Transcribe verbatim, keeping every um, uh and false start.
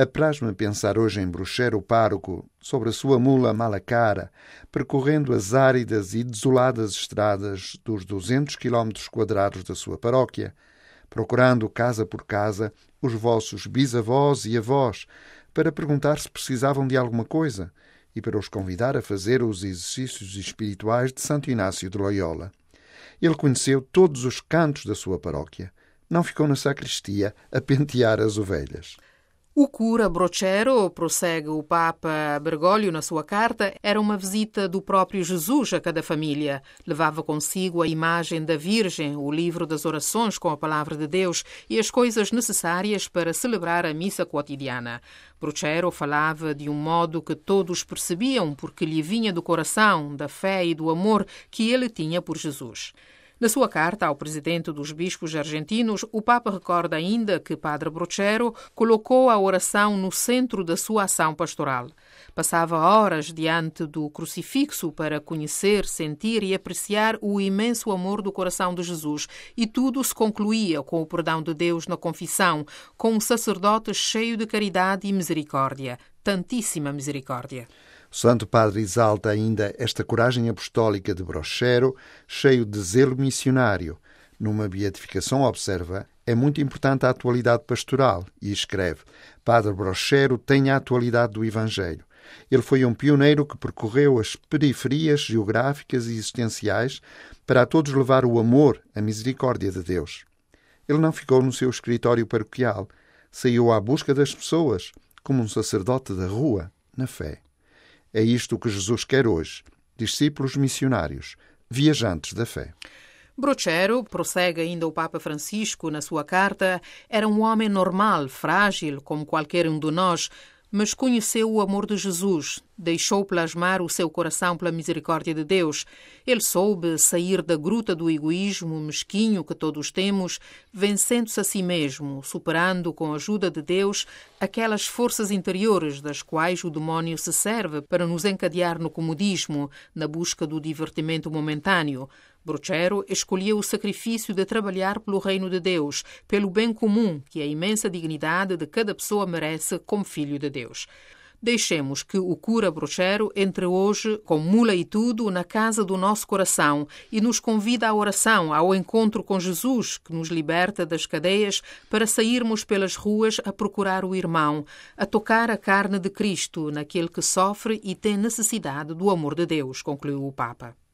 Apraz-me pensar hoje em Brochero, o pároco, sobre a sua mula Malacara, percorrendo as áridas e desoladas estradas dos duzentos quilómetros quadrados da sua paróquia, procurando casa por casa os vossos bisavós e avós, para perguntar se precisavam de alguma coisa e para os convidar a fazer os exercícios espirituais de Santo Inácio de Loyola. Ele conheceu todos os cantos da sua paróquia. Não ficou na sacristia a pentear as ovelhas. O cura Brochero, prossegue o Papa Bergoglio na sua carta, era uma visita do próprio Jesus a cada família. Levava consigo a imagem da Virgem, o livro das orações com a palavra de Deus e as coisas necessárias para celebrar a missa cotidiana. Brochero falava de um modo que todos percebiam porque lhe vinha do coração, da fé e do amor que ele tinha por Jesus. Na sua carta ao presidente dos bispos argentinos, o Papa recorda ainda que Padre Brochero colocou a oração no centro da sua ação pastoral. Passava horas diante do crucifixo para conhecer, sentir e apreciar o imenso amor do coração de Jesus, e tudo se concluía com o perdão de Deus na confissão, com um sacerdote cheio de caridade e misericórdia, tantíssima misericórdia. O Santo Padre exalta ainda esta coragem apostólica de Brochero, cheio de zelo missionário. Numa beatificação observa, é muito importante a atualidade pastoral, e escreve: Padre Brochero tem a atualidade do Evangelho. Ele foi um pioneiro que percorreu as periferias geográficas e existenciais para a todos levar o amor, a misericórdia de Deus. Ele não ficou no seu escritório paroquial, saiu à busca das pessoas, como um sacerdote da rua, na fé. É isto que Jesus quer hoje, discípulos missionários, viajantes da fé. Brochero, prossegue ainda o Papa Francisco na sua carta, era um homem normal, frágil, como qualquer um de nós, mas conheceu o amor de Jesus, deixou plasmar o seu coração pela misericórdia de Deus. Ele soube sair da gruta do egoísmo mesquinho que todos temos, vencendo-se a si mesmo, superando com a ajuda de Deus aquelas forças interiores das quais o demónio se serve para nos encadear no comodismo, na busca do divertimento momentâneo. Brochero escolheu o sacrifício de trabalhar pelo reino de Deus, pelo bem comum que a imensa dignidade de cada pessoa merece como filho de Deus. Deixemos que o cura Brochero entre hoje, com mula e tudo, na casa do nosso coração e nos convida à oração, ao encontro com Jesus, que nos liberta das cadeias para sairmos pelas ruas a procurar o irmão, a tocar a carne de Cristo naquele que sofre e tem necessidade do amor de Deus, concluiu o Papa.